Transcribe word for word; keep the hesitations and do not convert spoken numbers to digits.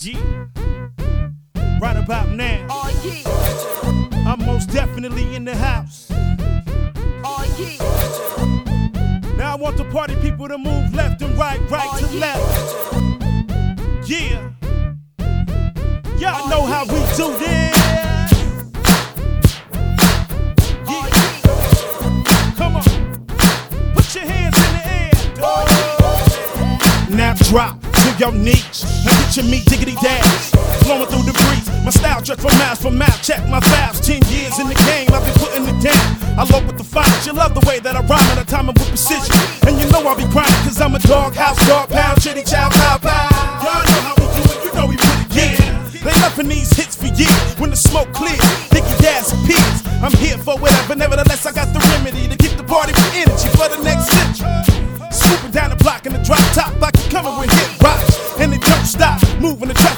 Yeah. Right about now, Oh yeah, I'm most definitely in the house. oh yeah, Now I want the party people to move left and right, right Oh, to yeah. left. Yeah. Y'all know how we do this. oh Yeah. yeah, Come on. Put your hands in the air. oh Now drop to your knees and get your meat diggity dash. Flowing through the breeze, my style stretch from miles from mouth. Check my files, ten years in the game, I've been putting it down. I love with the files, you love the way that I rhyme at a time with precision. And you know I'll be grinding, cause I'm a dog house, dog pound, chitty chow, pow, pow. Y'all know how we do it, you know we put it down. They loving these hits for years, when the smoke clears, Nicky gas appears. I'm here for whatever, nevertheless I got the remedy to keep the party with energy for the next century. Swooping down the block in the drop top like you coming with hit rocks. And it don't stop, moving the traffic.